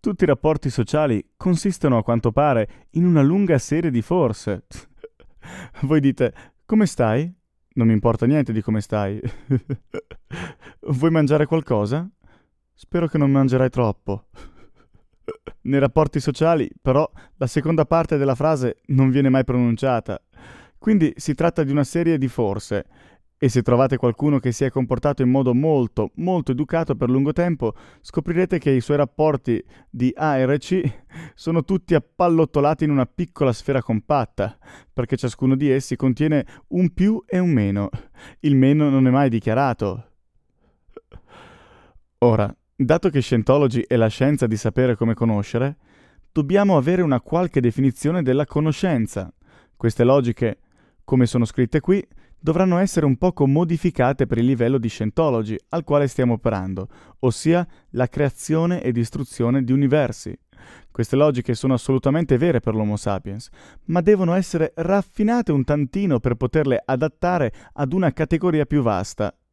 Tutti i rapporti sociali consistono a quanto pare in una lunga serie di forse. Voi dite, come stai? Non mi importa niente di come stai. Vuoi mangiare qualcosa? Spero che non mangerai troppo. Nei rapporti sociali, però, la seconda parte della frase non viene mai pronunciata. Quindi si tratta di una serie di forse. E se trovate qualcuno che si è comportato in modo molto, molto educato per lungo tempo, scoprirete che i suoi rapporti di A e C sono tutti appallottolati in una piccola sfera compatta, perché ciascuno di essi contiene un più e un meno. Il meno non è mai dichiarato. Ora, dato che Scientology è la scienza di sapere come conoscere, dobbiamo avere una qualche definizione della conoscenza. Queste logiche, come sono scritte qui, dovranno essere un poco modificate per il livello di Scientology al quale stiamo operando, ossia la creazione e distruzione di universi. Queste logiche sono assolutamente vere per l'Homo sapiens, ma devono essere raffinate un tantino per poterle adattare ad una categoria più vasta.